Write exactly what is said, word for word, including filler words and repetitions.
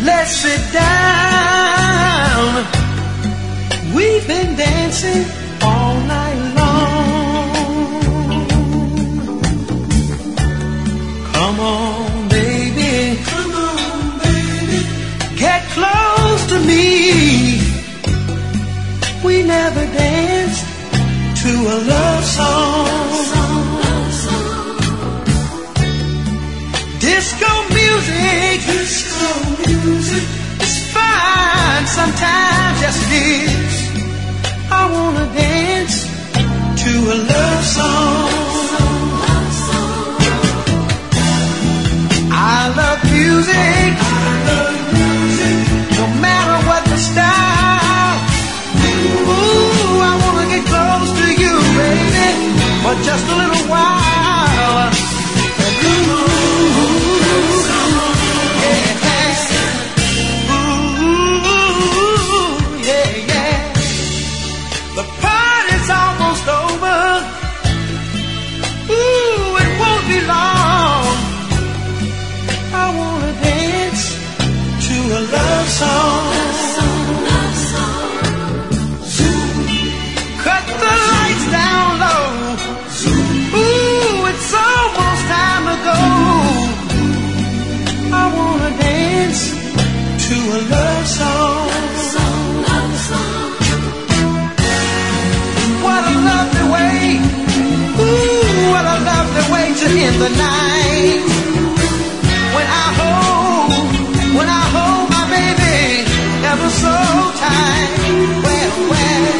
let's sit down. We've been dancing all night long. Come on, baby. Come on, baby. Get close to me. We never danced to a love song. Disco music, disco music is fine sometimes, yes it is. I wanna dance to a love song. I love music, I love music, no matter what the style. Ooh, I wanna get close to you, baby, for just a little while. Ooh, yeah. Ooh, yeah, yeah. The party's almost over. Ooh, it won't be long. I wanna dance to a love song. Cut the lights down low. Ooh, it's almost time to go. I wanna dance to a love song. What a lovely way. Ooh, what a lovely way to end the night. When I hold, when I hold my baby ever so tight. Well, well.